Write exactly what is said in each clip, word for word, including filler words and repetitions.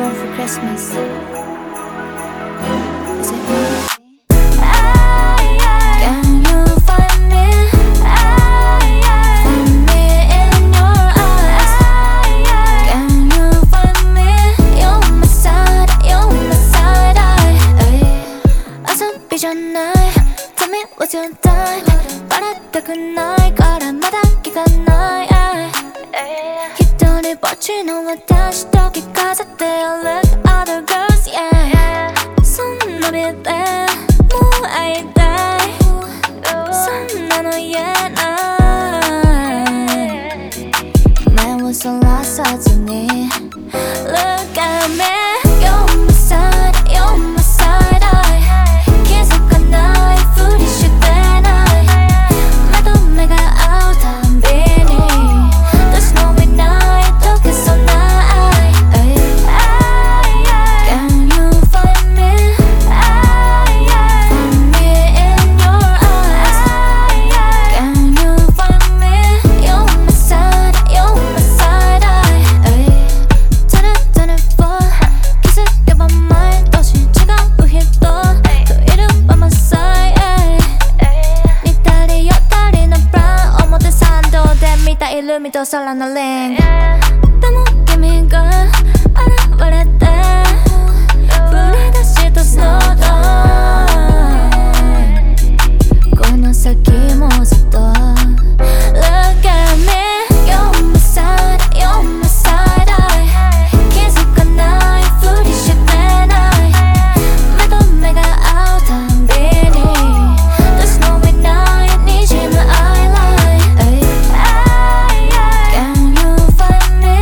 want for Christmas? Is it me? Can you find me? Find me in your eyes. Can you find me? You're my side, you're my side eye.遊びじゃない。Tell me what's your time? バレたくないからまだ聞かない。一人ぼっちの私と聞かせて Look other girls, yeah. そんなビでもう会いたい。そんなの言えない。目をそらさずに Look at me, you're my side, you're my side eye. 気づかないふりしてない。目と目が合うたんびに There's no wayない溶けそうな愛。 Can you find me? Find me in your eyes. Can you find me? You're my side, you're my side eye. twenty-four 気づけば毎年違う人といるby my side。 似たり寄ったりのプラン表参道で見たいルミと空のリング。でも君が現れて降り出したスノードーン。この先もずっと Look at me, you're my side, you're my side eye. 気づかないふりしてない。目と目が合うたんびに There's no wayないにじむアイライン。 Can you find me?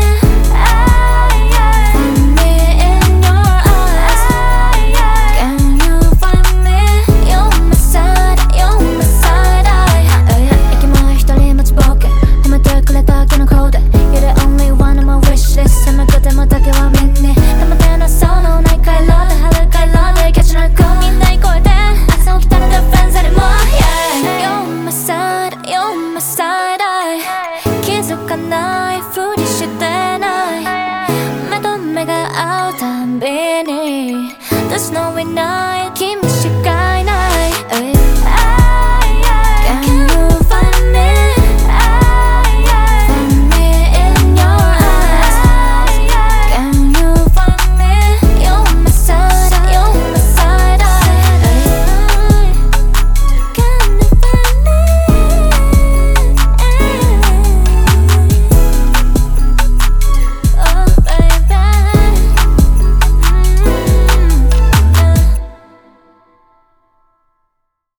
Find me in your eyes. Can you find me? You're my side, you're my side eye。 駅前一人待ちぼうけ褒めてくれただけのコーデ You're the only one on my wish list。 狭くてもだけは目に保てなそうのない回廊で春回廊でキャッチな子みんな声で朝起きたら Defense anymore, yeah。 You're my side, you're my side eye。 気づかないふりしてない。目と目が合うたんびに There's no wayない